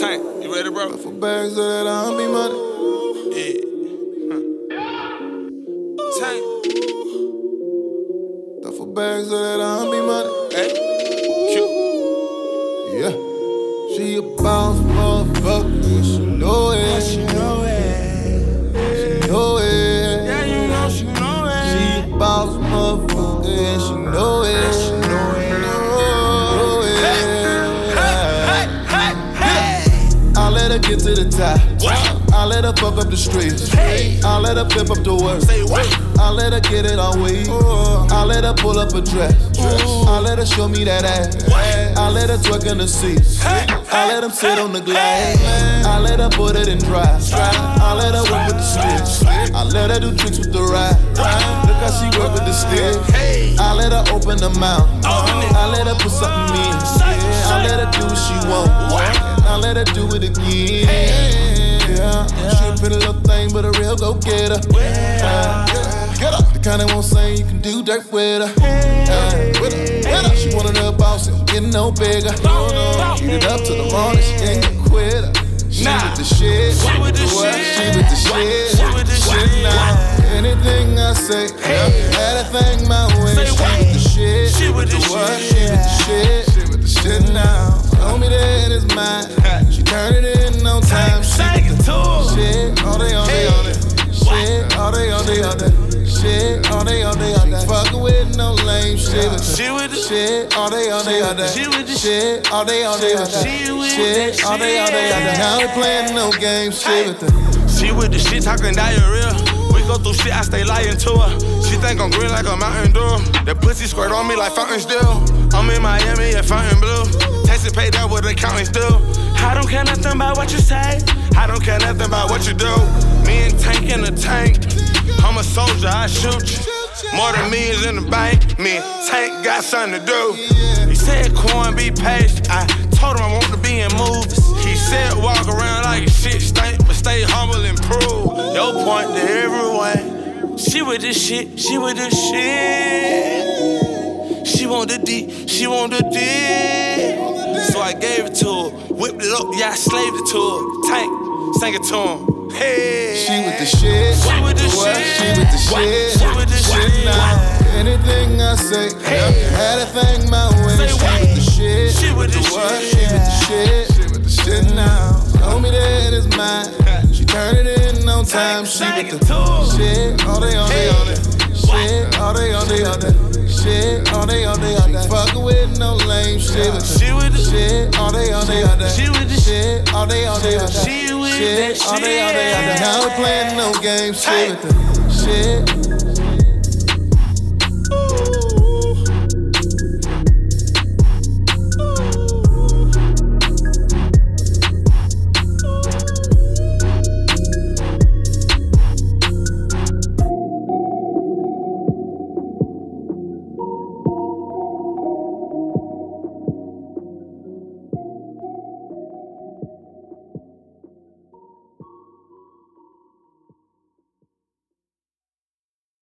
Tank, you ready, bro? For bags of that army money. Yeah. Tank. For bags of that army money. Hey. Cute. Yeah. She a boss motherfucker, and she know it. She know it. She know it. Yeah, you know she know it. She a boss motherfucker, and she know it. She know it. Know it. Hey. I let her get to the top. I let her fuck up the streets. Hey. I let her flip up the work. Say what? I let her get it all week. I let her pull up a dress. I let her show me that ass. I let her twerk in the seats. I let him sit on the glass. I let her put it in dry. I let her work with the sticks. I let her do tricks with the ride. Look how she work with the stick. I let her open her mouth. I let her put something in. I let her do what she want. I let her do it again. Yeah, she a pretty little thing, but a real go-getter. Get up. The kind that won't say you can do dirt with her. With her. She one of the boss, and getting no bigger. Eat it up till the morning, she ain't a quitter. She with the shit. She with the shit. She with the shit. She with the shit now. Anything I say, anything my way. She with the shit. She with the shit. She with the shit. She with the shit now. Told me that it's mine. She turn it in on time. She with the shit. All day, all day, all day. Shit. All day, all day, all day. Shit. All day, all day, all day. Fucking with no lame shit. She with the shit. All day, all day, all day. She with the shit. All day, all day, all day. She with shit. All day, all day, all day. Now we playing no games. Shit with the. She with the shit talking diarrhea. We go through shit, I stay lying to her. She think I'm green like a Mountain Dew. That pussy squirt on me like Fountain Still. I'm in Miami at Fountain Blue. Tax and pay that what accountants do. I don't care nothing about what you say. I don't care nothing about what you do. Me and Tank in the tank. I'm a soldier, I shoot you. More than millions in the bank. Me and Tank got something to do. He said, Quan, be patient. I told him I want to be in movies. He said, walk around like a shit stink, but stay humble and prove your point to everyone. She with this shit, she with this shit. She want the D, she want the D. So I gave it to her, whipped it up, yeah, I slaved it to her. Tank, sang it to him. Hey. She with the shit. She with the shit. She with the shit. She with the shit now. Anything I say, anything my way. She with the shit. She with the shit. She with the shit. She with the shit now. Told me that it's mine. She turn it in on time. She with the shit. All day, all day, all day. Shit. All day, all day, all day. Shit. All day, all day, all day. Fucking with no lame shit. She with the shit. All day, all day, all day. She with the shit. All day, all day, all day. She with that shit. All day, all day, all day. Now we playing no games. Shit with the shit.